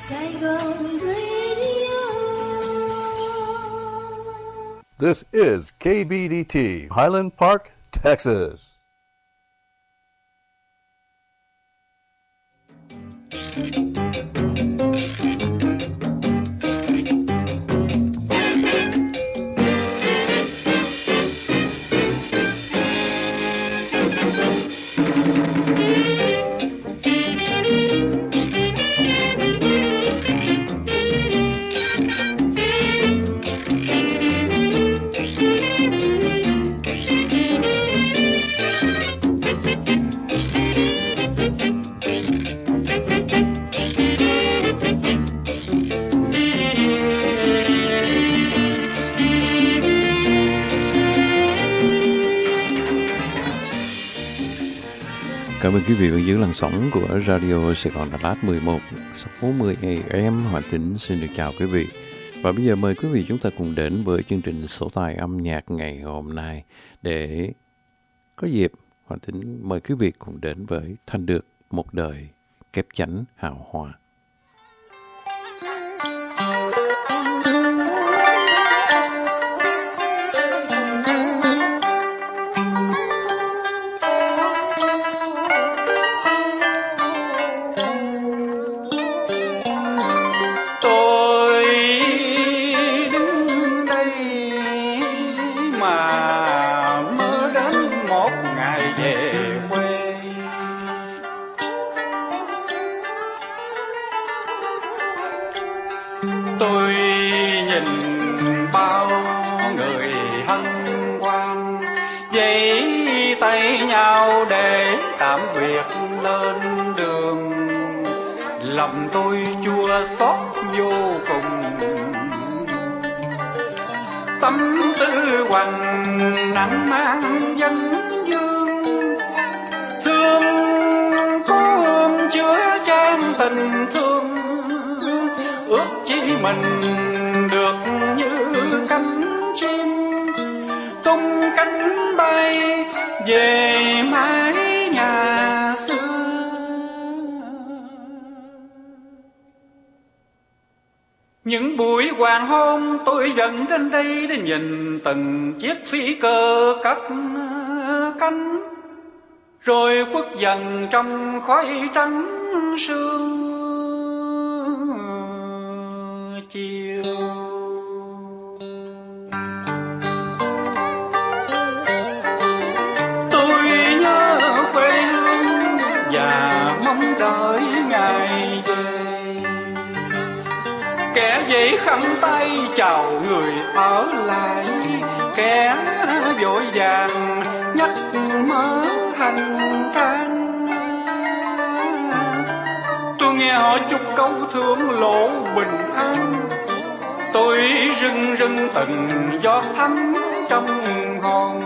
Saigon Radio. This is KBDT, Highland Park, Texas. Cảm ơn quý vị vẫn giữ làn sóng của Radio Sài Gòn Đà Lạt 1160 AM. Hoàng Tĩnh xin được chào quý vị. Và bây giờ mời quý vị chúng ta cùng đến với chương trình Sổ Tay Âm Nhạc ngày hôm nay. Để có dịp, Hoàng Tĩnh mời quý vị cùng đến với Thành Được Một Đời Kép Chánh Hào Hoa. Lòng tôi chua xót vô cùng, tâm tư hoằng nặng mang dân dương. Thương có hương chứa chan tình thương, ước chi mình được như cánh chim tung cánh bay về mái nhà xưa. Những buổi hoàng hôn tôi vẫn đến đây để nhìn từng chiếc phi cơ cất cánh, rồi khuất dần trong khói trắng sương chiều. Tôi nhớ quê hương và mong đợi ngày về, kẻ giấy khăn tay chào người ở lại, kẻ vội vàng nhắc mớ hành trang. Tôi nghe họ chúc câu thương lộ bình an, tôi rưng rưng từng giọt thắm trong hồn.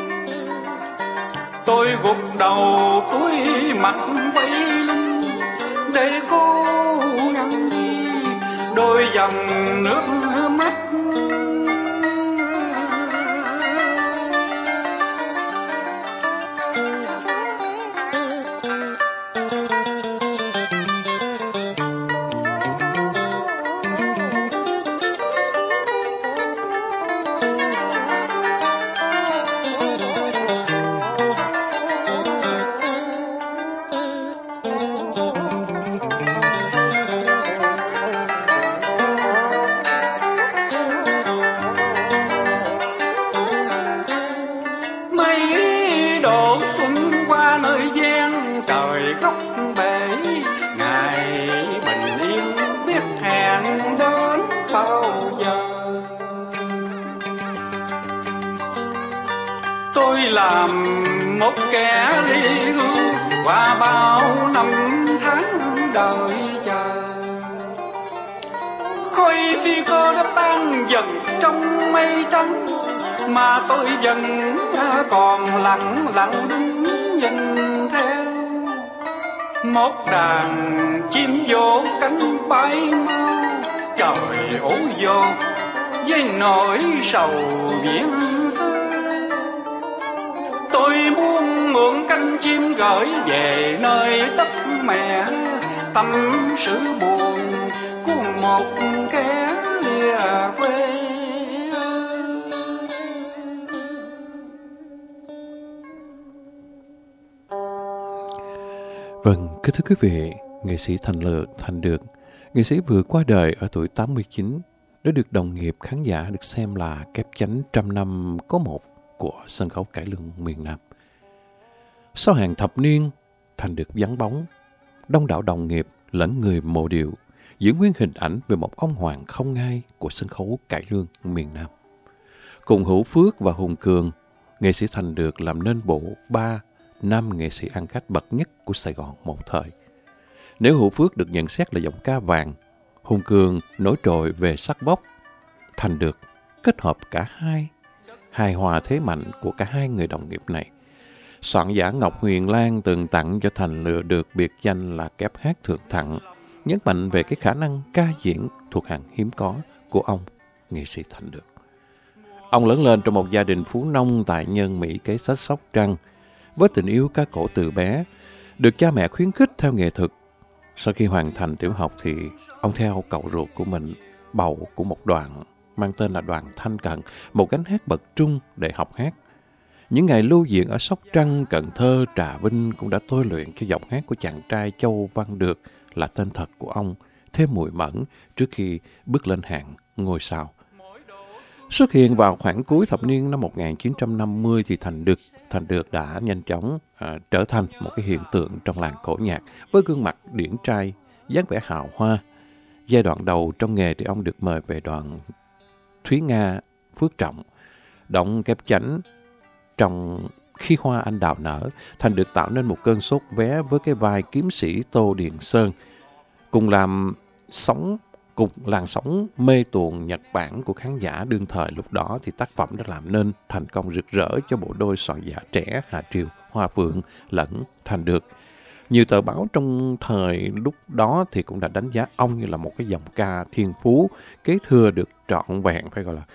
Tôi gục đầu cúi mặt quay lưng để cố ngăn đi đôi dòng nước mắt. Làm một kẻ ly hương qua bao năm tháng đợi chờ, khói phi cơ đã tan dần trong mây trắng, mà tôi vẫn còn lặng lặng đứng nhìn theo. Một đàn chim vỗ cánh bay mau, trời ối vô với nỗi sầu viễn xưa. Tôi muốn mượn cánh chim gửi về nơi đất mẹ, tâm sự buồn một kẻ lìa quê. Vâng, kính thưa quý vị, nghệ sĩ Thành Được, nghệ sĩ vừa qua đời ở tuổi 89, đã được đồng nghiệp khán giả được xem là kép chánh trăm năm có một của sân khấu cải lương miền Nam. Sau hàng thập niên, Thành Được vắng bóng, đông đảo đồng nghiệp lẫn người mộ điệu giữ nguyên hình ảnh về một ông hoàng không ngai của sân khấu cải lương miền Nam. Cùng Hữu Phước và Hùng Cường, nghệ sĩ Thành Được làm nên bộ ba nam nghệ sĩ ăn khách bậc nhất của Sài Gòn một thời. Nếu Hữu Phước được nhận xét là giọng ca vàng, Hùng Cường nổi trội về sắc bốc, Thành Được kết hợp cả hai, hài hòa thế mạnh của cả hai người đồng nghiệp này. Soạn giả Ngọc Huyền Lan từng tặng cho Thành Được biệt danh là kép hát thượng thặng, nhấn mạnh về cái khả năng ca diễn thuộc hàng hiếm có của ông, nghệ sĩ Thành Được. Ông lớn lên trong một gia đình phú nông tại Nhân Mỹ Kế Sách Sóc Trăng, với tình yêu ca cổ từ bé, được cha mẹ khuyến khích theo nghệ thuật. Sau khi hoàn thành tiểu học thì ông theo cậu ruột của mình, bầu của một đoàn mang tên là đoàn Thanh Cận, một gánh hát bậc trung để học hát. Những ngày lưu diễn ở Sóc Trăng, Cần Thơ, Trà Vinh cũng đã tôi luyện cho giọng hát của chàng trai Châu Văn Được là tên thật của ông, thêm mùi mẫn trước khi bước lên hạng ngôi sao. Xuất hiện vào khoảng cuối thập niên năm 1950 thì Thành Được đã nhanh chóng trở thành một cái hiện tượng trong làng cổ nhạc với gương mặt điển trai, dáng vẻ hào hoa. Giai đoạn đầu trong nghề thì ông được mời về đoàn Thúy Nga, Phước Trọng, đóng kép chánh trong Khi Hoa Anh Đào Nở. Thành Được tạo nên một cơn sốt vé với cái vai kiếm sĩ Tô Điền Sơn, cùng làn sóng mê tuồng Nhật Bản của khán giả đương thời lúc đó, thì tác phẩm đã làm nên thành công rực rỡ cho bộ đôi soạn giả trẻ Hà Triều, Hoa Phượng lẫn Thành Được. Nhiều tờ báo trong thời lúc đó thì cũng đã đánh giá ông như là một cái giọng ca thiên phú, kế thừa được trọn vẹn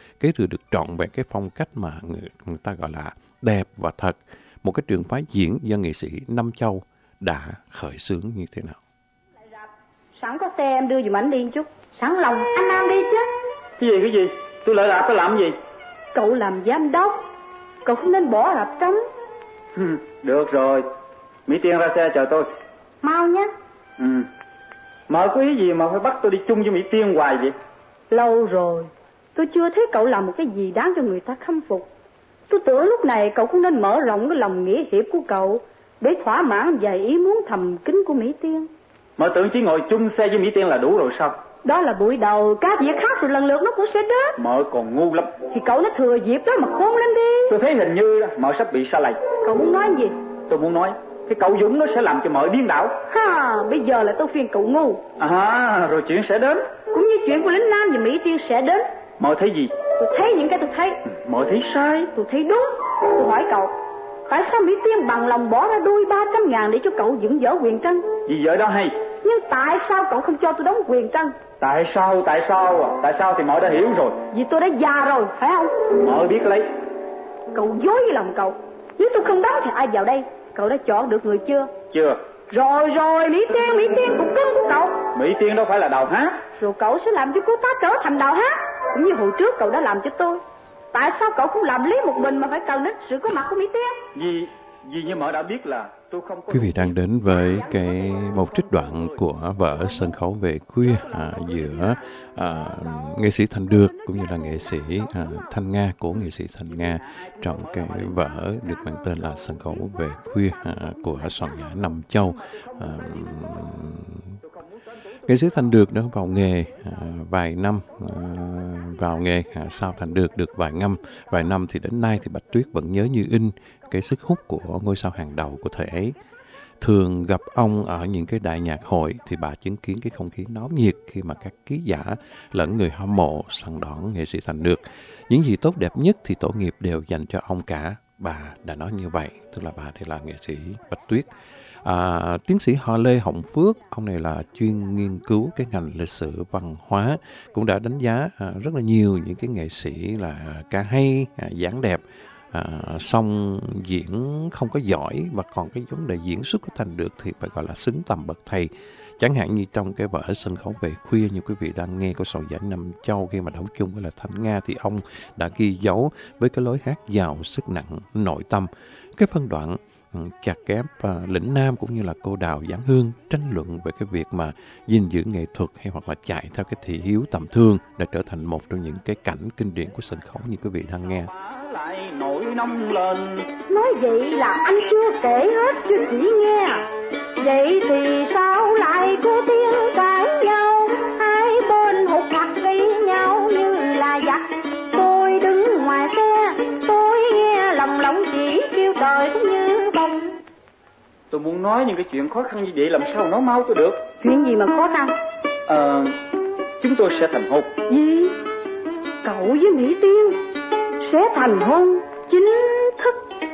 cái phong cách mà người ta gọi là đẹp và thật, một cái trường phái diễn do nghệ sĩ Năm Châu đã khởi xướng như thế nào. Sẵn có xe em đưa dùm ảnh đi chút. Sẵn lòng anh Nam đi chứ. Cái gì? Tôi lợi lạc tôi làm gì? Cậu làm giám đốc, cậu không nên bỏ rạp trống. Được rồi, Mỹ Tiên ra xe chờ tôi. Mau nhé. Mà có ý gì mà phải bắt tôi đi chung với Mỹ Tiên hoài vậy? Lâu rồi tôi chưa thấy cậu làm một cái gì đáng cho người ta khâm phục. Tôi tưởng lúc này cậu cũng nên mở rộng cái lòng nghĩa hiệp của cậu để thỏa mãn vài ý muốn thầm kín của Mỹ Tiên. Mà tưởng chỉ ngồi chung xe với Mỹ Tiên là đủ rồi sao? Đó là buổi đầu, các việc khác rồi lần lượt nó cũng sẽ đến. Mợ còn ngu lắm. Thì cậu nó thừa dịp đó mà khôn lên đi. Tôi thấy hình như mợ sắp bị sa lầy. Cậu muốn nói gì? Tôi muốn nói cái cậu Dũng nó sẽ làm cho mợ điên đảo. Bây giờ là tôi phiền cậu ngu. Rồi chuyện sẽ đến. Cũng như chuyện của lính Nam và Mỹ Tiên sẽ đến. Mợ thấy gì? Tôi thấy những cái tôi thấy. Mợ thấy sai. Tôi thấy đúng. Tôi hỏi cậu, tại sao Mỹ Tiên bằng lòng bỏ ra đuôi 300.000 để cho cậu dựng vở Quyền Trân? Vì vợ đó hay. Nhưng tại sao cậu không cho tôi đóng Quyền Trân? Tại sao thì mợ đã hiểu rồi. Vì tôi đã già rồi, phải không? Mợ biết lấy. Cậu dối với lòng cậu. Nếu tôi không đóng thì ai vào đây? Cậu đã chọn được người chưa? Chưa. Rồi, Mỹ Tiên cũng cưng của cậu. Mỹ Tiên đâu phải là đào hát. Rồi cậu sẽ làm cho cô ta trở thành đào hát, cũng như hồi trước cậu đã làm cho tôi. Tại sao cậu không làm lý một mình mà phải cần đến sự có mặt của Mỹ Tiên? Vì như mợ đã biết là tôi không có... Quý vị đang đến với một trích đoạn của vở Sân Khấu Về Khuya giữa nghệ sĩ Thành Được cũng như là nghệ sĩ Thanh Nga, của nghệ sĩ Thanh Nga, trong cái vở được mang tên là Sân Khấu Về Khuya của soạn giả Năm Châu. Nghệ sĩ Thành Được đã vào nghề vài năm, sau Thành Được vài năm thì đến nay thì Bạch Tuyết vẫn nhớ như in cái sức hút của ngôi sao hàng đầu của thời ấy. Thường gặp ông ở những cái đại nhạc hội thì bà chứng kiến cái không khí náo nhiệt khi mà các ký giả lẫn người hâm mộ săn đón nghệ sĩ Thành Được. Những gì tốt đẹp nhất thì tổ nghiệp đều dành cho ông cả. Bà đã nói như vậy, tức là bà đây là nghệ sĩ Bạch Tuyết. Tiến sĩ họ Lê Hồng Phước, ông này là chuyên nghiên cứu cái ngành lịch sử văn hóa, cũng đã đánh giá rất là nhiều những cái nghệ sĩ là ca hay, dáng đẹp song diễn không có giỏi và còn cái vấn đề diễn xuất của Thành Được thì phải gọi là xứng tầm bậc thầy. Chẳng hạn như trong cái vở Sân khấu về khuya như quý vị đang nghe của Sầu Giải Nam Châu khi mà đấu chung với là Thanh Nga, thì ông đã ghi dấu với cái lối hát giàu sức nặng nội tâm. Cái phân đoạn chặt kép Lĩnh Nam cũng như là Cô Đào Giáng Hương tranh luận về cái việc mà gìn giữ nghệ thuật hay hoặc là chạy theo cái thị hiếu tầm thường đã trở thành một trong những cái cảnh kinh điển của sân khấu như quý vị đang nghe. Lại nổi nóng lên. Nói vậy là anh chưa kể hết cho chị nghe. Vậy thì sao lại có tiếng cãi nhau, hai bên hụt hặc với nhau như là giặc. Tôi đứng ngoài xe, tôi nghe lòng lòng chỉ kêu trời cũng như bông. Tôi muốn nói những cái chuyện khó khăn như vậy làm sao nói mau tôi được. Chuyện gì mà khó khăn? Chúng tôi sẽ thành hôn. Gì? Cậu với Mỹ Tiên sẽ thành hôn chính thức?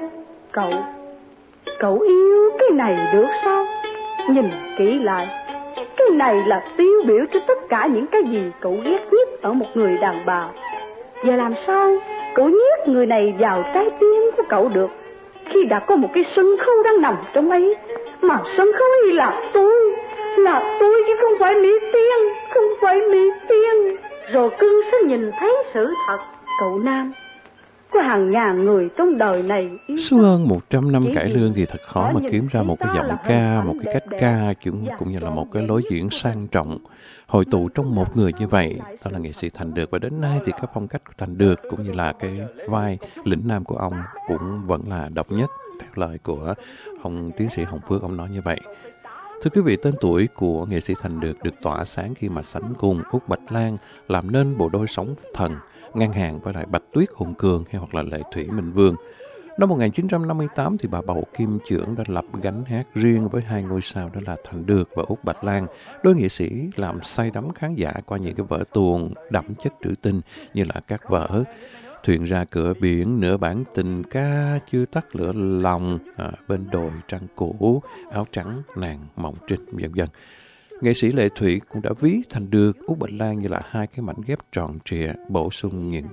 Cậu yêu cái này được sao? Nhìn kỹ lại, cái này là tiêu biểu cho tất cả những cái gì cậu ghét nhất ở một người đàn bà. Giờ làm sao cậu nhét người này vào trái tim của cậu được, khi đã có một cái sân khấu đang nằm trong ấy, mà sân khấu ấy là tôi chứ không phải Mỹ Tiên. Rồi cưng sẽ nhìn thấy sự thật. Cậu Nam, có hàng ngàn người trong đời này suốt hơn 100 năm cải lương thì thật khó mà kiếm ra một cái giọng ca, một cái cách ca cũng như là một cái lối diễn sang trọng hội tụ trong một người như vậy. Đó là nghệ sĩ Thành Được, và đến nay thì các phong cách của Thành Được cũng như là cái vai Lĩnh Nam của ông cũng vẫn là độc nhất, theo lời của ông tiến sĩ Hồng Phước, ông nói như vậy. Thưa quý vị, tên tuổi của nghệ sĩ Thành Được được tỏa sáng khi mà sánh cùng Út Bạch Lan làm nên bộ đôi sóng thần ngang hàng với lại Bạch Tuyết Hùng Cường hay hoặc là Lệ Thủy Minh Vương. Năm 1958 thì bà Bầu Kim Chưởng đã lập gánh hát riêng với hai ngôi sao đó là Thành Được và Út Bạch Lan. Đôi nghệ sĩ làm say đắm khán giả qua những cái vở tuồng đậm chất trữ tình như là các vở Thuyền Ra Cửa Biển, Nửa Bản Tình Ca, Chưa Tắt Lửa Lòng, Bên Đồi Trăng Cũ, Áo Trắng Nàng Mộng Trinh, vân vân. Nghệ sĩ Lệ Thủy cũng đã ví Thành Được, Út Bạch Lan như là hai cái mảnh ghép tròn trịa, bổ sung những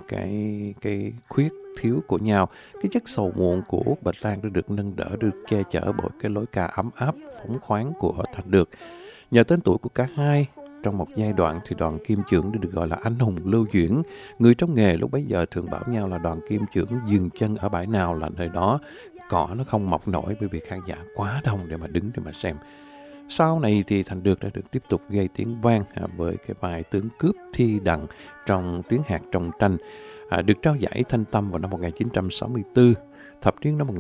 cái khuyết thiếu của nhau. Cái chất sầu muộn của Út Bạch Lan đã được nâng đỡ, được che chở bởi cái lối ca ấm áp, phóng khoáng của Thành Được. Nhờ tên tuổi của cả hai, trong một giai đoạn thì đoàn Kim Chưởng đã được gọi là anh hùng lưu chuyển. Người trong nghề lúc bấy giờ thường bảo nhau là đoàn Kim Chưởng dừng chân ở bãi nào là nơi đó cỏ nó không mọc nổi, bởi vì khán giả quá đông để mà đứng để mà xem. Sau này thì Thành Được đã được tiếp tục gây tiếng vang với cái vai tướng cướp Thi Đằng trong Tiếng Hạt Trong Tranh, được trao giải Thanh Tâm vào năm 1964. Thập niên năm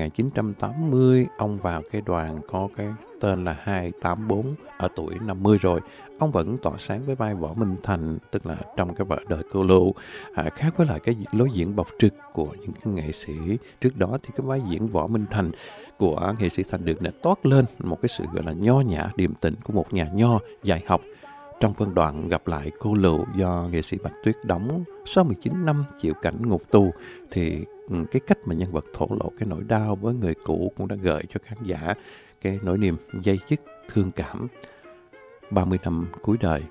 1980, ông vào cái đoàn có cái tên là 284, ở tuổi 50 rồi. Ông vẫn tỏa sáng với vai Võ Minh Thành, tức là trong cái vở Đời Cô Lụ. Khác với lại cái lối diễn bộc trực của những cái nghệ sĩ trước đó, thì cái vai diễn Võ Minh Thành của nghệ sĩ Thành Được đã toát lên một cái sự gọi là nho nhã điềm tĩnh của một nhà nho dạy học. Trong phân đoạn gặp lại Cô Lụ do nghệ sĩ Bạch Tuyết đóng sau 19 năm chịu cảnh ngục tù, thì cái cách mà nhân vật thổ lộ cái nỗi đau với người cũ cũng đã gợi cho khán giả cái nỗi niềm dây dứt thương cảm. 30 năm cuối đời,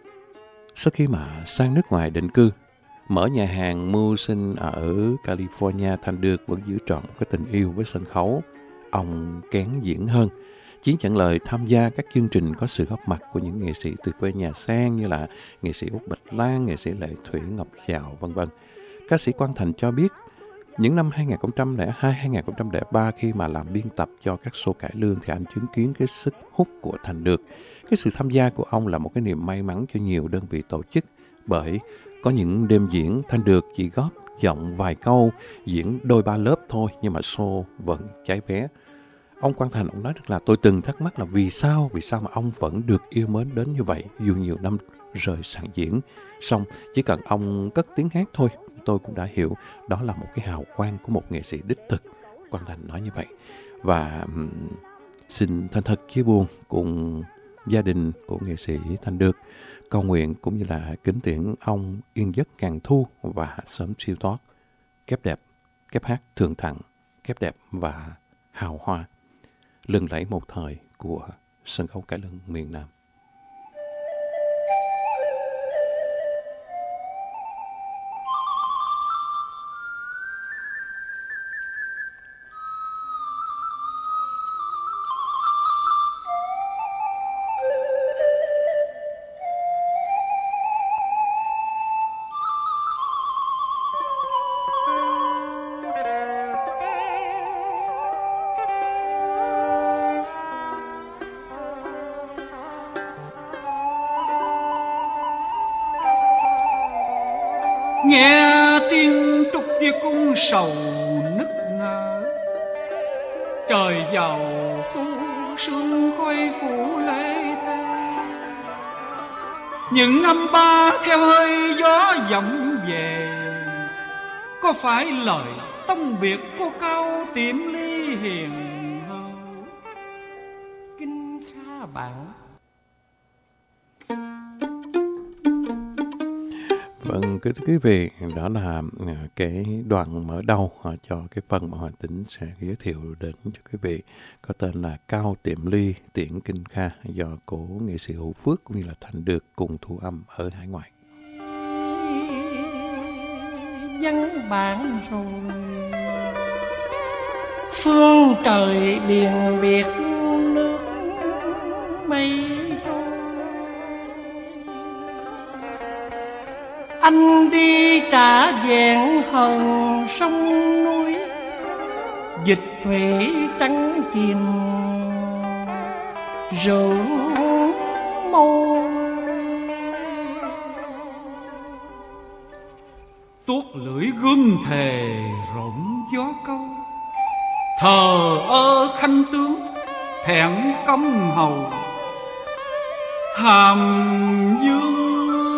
sau khi mà sang nước ngoài định cư, mở nhà hàng mưu sinh ở California, Thành Được vẫn giữ trọn một cái tình yêu với sân khấu. Ông kén diễn hơn, chỉ nhận lời tham gia các chương trình có sự góp mặt của những nghệ sĩ từ quê nhà sang như là nghệ sĩ Út Bạch Lan, nghệ sĩ Lệ Thủy, Ngọc Giàu, vân vân. Ca sĩ Quang Thành cho biết, những năm 2002-2003 khi mà làm biên tập cho các show cải lương thì anh chứng kiến cái sức hút của Thành Được. Cái sự tham gia của ông là một cái niềm may mắn cho nhiều đơn vị tổ chức, bởi có những đêm diễn Thành Được chỉ góp giọng vài câu, diễn đôi ba lớp thôi nhưng mà show vẫn cháy vé. Ông Quang Thành, ông nói rất là tôi từng thắc mắc là vì sao mà ông vẫn được yêu mến đến như vậy dù nhiều năm rời sàn diễn. Xong chỉ cần ông cất tiếng hát thôi, tôi cũng đã hiểu đó là một cái hào quang của một nghệ sĩ đích thực. Quang Thành nói như vậy. Và xin thành thật chia buồn cùng gia đình của nghệ sĩ Thành Được, cầu nguyện cũng như là kính tiễn ông yên giấc ngàn thu và sớm siêu thoát. Kép đẹp, kép hát thường thặng, kép đẹp và hào hoa, lừng lẫy một thời của sân khấu cải lương miền Nam. nghe tiếng trúc với cung sầu nức nở. Trời giàu thu sương khói phủ lê thế, những âm ba theo hơi gió vọng về. Có phải lời tông biệt của câu Tiệm Ly hiền hữu? Kinh Kha bạn. Vâng, kính thưa quý vị, đó là cái đoạn mở đầu cho cái phần mà Hoàng Tính sẽ giới thiệu đến cho quý vị, có tên là Cao Tiệm Ly Tiễn Kinh Kha, do cố nghệ sĩ Hữu Phước cũng như là Thành Được cùng thu âm ở hải ngoại. Vắng bạn rồi, phương trời biển biệt nước mây trôi. Anh đi trả vẹn hờn sông núi, dịch thủy trắng chìm rượu môi. Tuốt lưỡi gươm thề rộng gió câu, thờ ơ khanh tướng thẹn công hầu. Hàm dương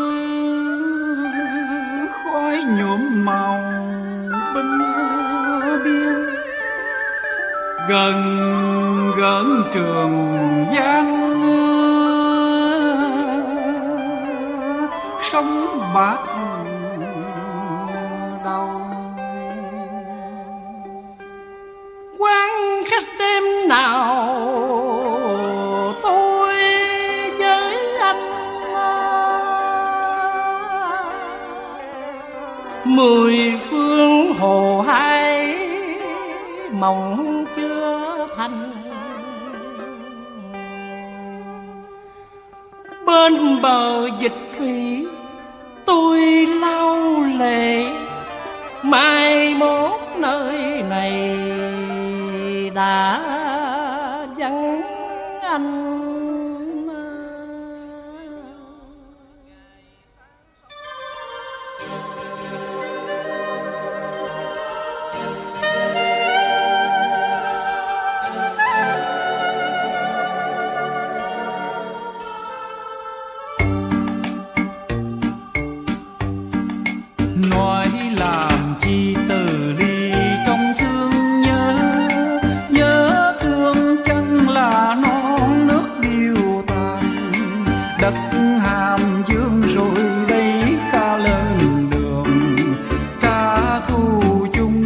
khói nhuộm màu binh biên, gần gần Trường Giang sông bạc đầu. Quán khách đêm nào tôi với anh, 10 phương hồ hai mộng chưa thành. Bên bờ dịch thủy tôi lau lệ, mai mốt nơi này đã vắng anh. Nói làm chi từ ly trong thương nhớ, nhớ thương chẳng là non nước điêu tàn. Đất Hàm Dương rồi đây Kha lên đường trả thù chung.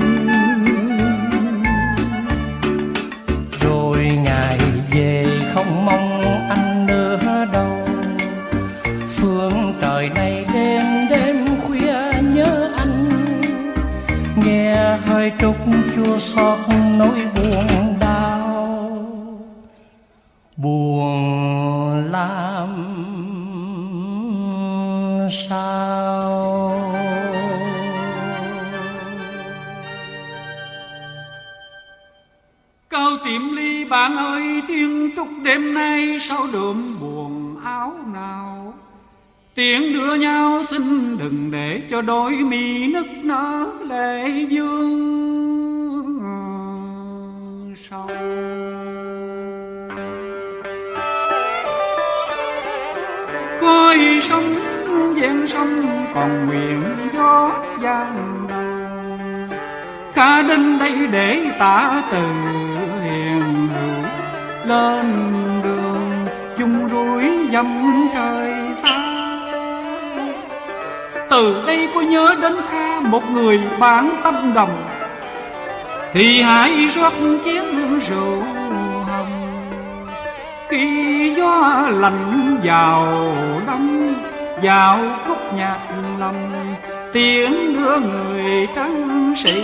Rồi ngày về không mong anh nữa đâu, phương trời này đêm đêm khuya nhớ anh. Nghe hơi trúc chua xót nỗi buồn đau, buồn làm sao. Cao Tiệm Ly bạn ơi, thiên trúc đêm nay sao đượm buồn áo nào. Tiếng đưa nhau xin đừng để cho đôi mi nức nở lệ vương sầu. Coi sông ven sông còn nguyện gió giang đàn. Kha đến đây để tả từ hiền hữu, lên đường chung rủi dầm trời xa. Từ đây có nhớ đến Kha, một người bạn tâm đồng, thì hãy rót chén rượu hồng. Khi gió lạnh vào đông, vào khúc nhạc lầm, tiếng đưa người trắng sĩ.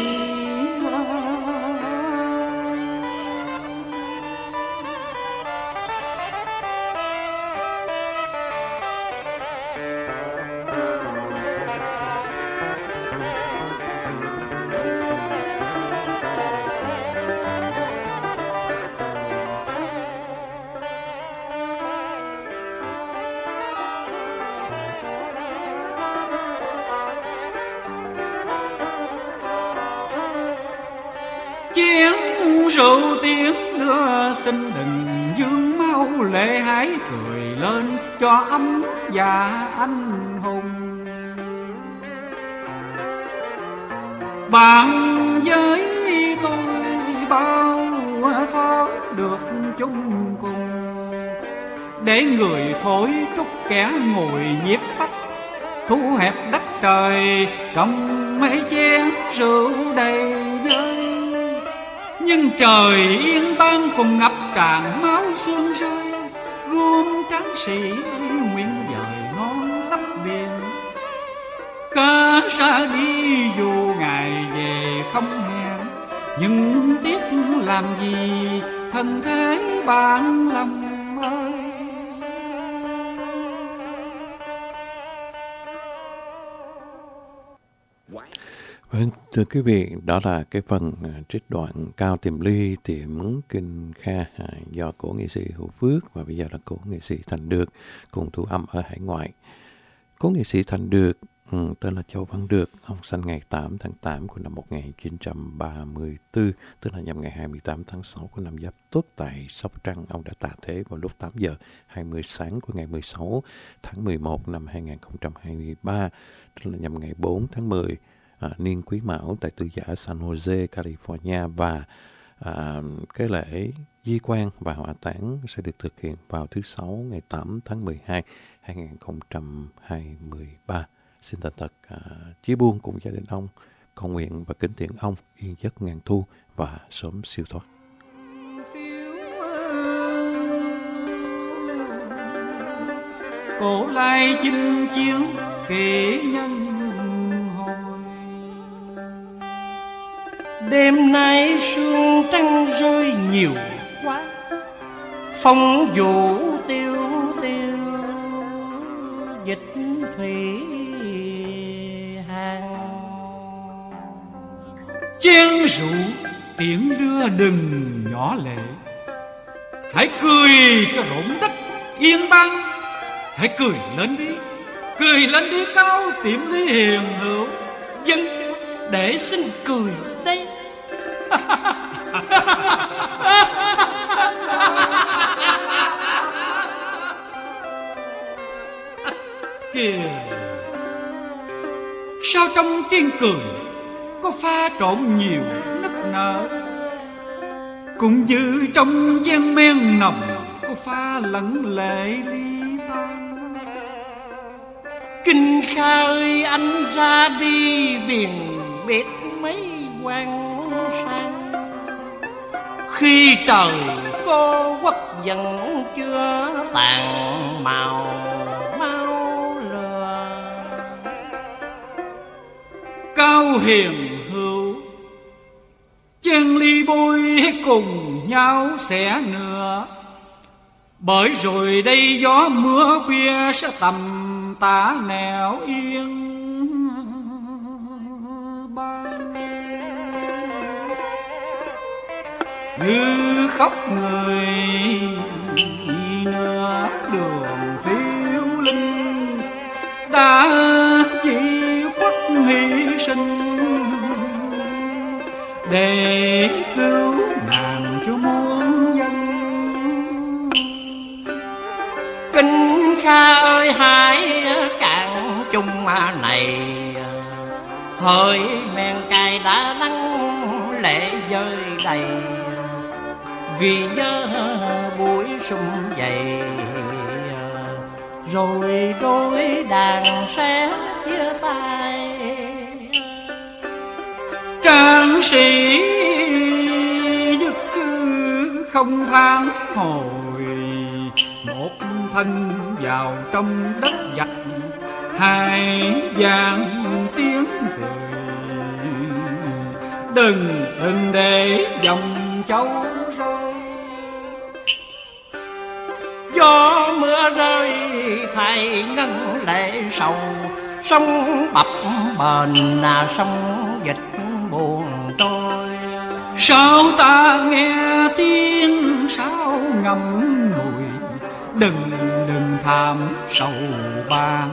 chén rượu tiếng đưa xin đừng dương máu lệ, hãy cười lên cho ấm dạ anh hùng. Bạn với tôi bao khó được chung cùng, để người thổi trúc kẻ ngồi nhiếp phách, thu hẹp đất trời trong mấy chén rượu đầy vơi. Nhưng trời yên bang cùng ngập tràn máu xương rơi, gươm tráng sĩ nguyện dời non lấp biển. Ca ra đi dù ngày về không hẹn, nhưng tiếc làm gì thân thế bạn lòng ơi. Vâng, thưa quý vị, đó là cái phần trích đoạn Cao Tìm Ly Tiệm Kinh Kha do cổ nghệ sĩ Hữu Phước, và bây giờ là cổ nghệ sĩ Thành Được cùng thu âm ở hải ngoại. Cổ nghệ sĩ Thành Được tên là Châu Văn Được, ông sinh ngày 8 tháng 8 của năm 1934, tức là nhằm ngày 28 tháng 6 của năm Giáp Tuất tại Sóc Trăng. Ông đã tạ thế vào lúc 8 giờ 20 sáng của ngày 16 tháng 11 năm 2023, tức là nhằm ngày 4 tháng 10 niên Quý Mão tại Tư Giả San Jose, California. Và cái lễ di quan và hỏa táng sẽ được thực hiện vào thứ Sáu ngày 8 tháng 12 2023. Xin thành thật chia buồn cùng gia đình ông, cầu nguyện và kính tiễn ông yên giấc ngàn thu và sớm siêu thoát. Cổ lai chinh chiến kỷ nhân hồi, đêm nay sương trăng rơi nhiều quá, phong vũ tiêu tiêu dịch thủy hàng. Chén rượu tiễn đưa đừng nhỏ lệ, hãy cười cho rộn đất yên bang. Hãy cười lên đi Cao Tiệm Ly hiền hữu. Dân để xin cười đây. Kìa, sao trong tiếng cười có pha trộn nhiều nức nở, cũng như trong gian men nồng có pha lẫn lệ ly tan. Kinh Kha ơi, anh ra đi biển biệt mấy quan sang, khi trời cô quốc vẫn chưa tàn màu mau lừa. Cao hiền hữu, chén ly bôi hãy cùng nhau xẻ nửa, bởi rồi đây gió mưa khuya sẽ tầm tả nẻo yên ban. Như khóc người nửa đường phiêu linh, đã chỉ khuất hy sinh để cứu nàng cho muôn dân. Kinh Kha ơi, hãy cạn chung này, hơi men cay đã lắng lệ rơi đầy, vì nhớ buổi sum vầy, rồi đôi đàn sẽ chia tay. Tráng sĩ dứt không tháng hồi, một thân vào trong đất giặc, hai vàng tiếng cười. Đừng để dòng châu rơi, gió mưa rơi thay ngân lệ sầu, sông bập bền là sông dịch buồn trôi. sao ta nghe tiếng sáo ngầm ngùi, đừng thảm sầu bạn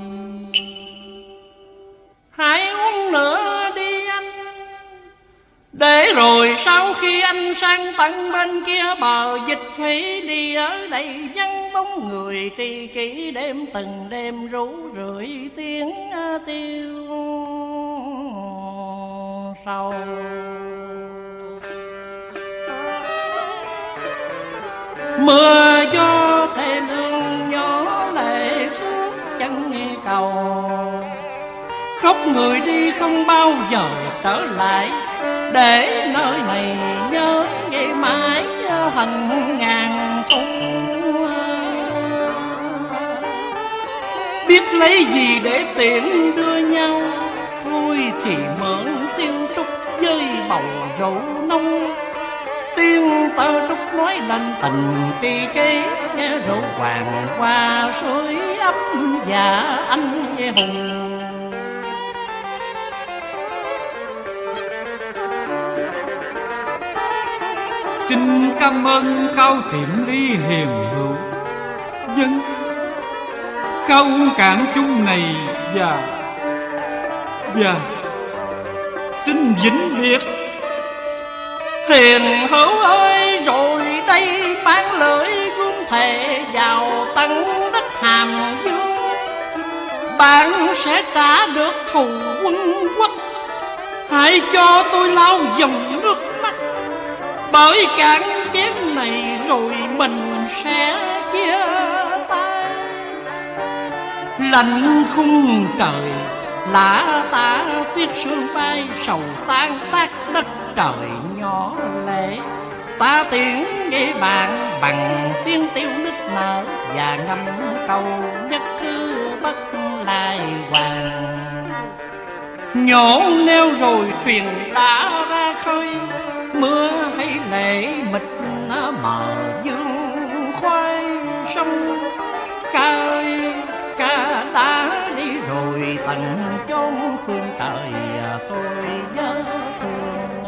ơi. Hãy uống nữa đi anh, rồi sau khi anh sang tận bên kia bờ, Dịch Thủy đi ở đây vắng bóng người tri kỷ, đêm từng đêm rú rượi tiếng tiêu sầu. Mưa gió thê lương nhỏ lệ suốt chân nghe cầu, khóc người đi không bao giờ trở lại, để nơi này nhớ ngày mãi hận ngàn thu. Biết lấy gì để tiện đưa nhau, thôi thì mượn tiêu trúc với bầu rượu nông. Tiên tơ trúc nói lên tình tri kỷ, nghe rượu hoàng qua suối ấm và anh nghe hùng. Xin cảm ơn Cao Tiệm Ly hiền hữu, dân Cao uống cạn chung này và xin vĩnh biệt. Hiền hữu ơi, rồi đây bán lưỡi gươm thề vào tận đất Hàm Dương, bạn sẽ trả được thù quân quốc. Hãy cho tôi lau dòng nước mắt, bởi cạn chén này rồi mình sẽ chia tay. Lạnh khung trời lã tả tuyết sương bay, sầu tan tác đất trời nhỏ lệ. Ta tiếng nghe bạn bằng tiếng tiêu nức nở, và ngâm câu nhất cứ bất lai hoàng. Nhổ neo rồi thuyền đã ra khơi, mưa hay lệ mịt mờ dương khoai sông. Ca ơi ca đã đi rồi tận chốn phương trời, tôi nhớ thương.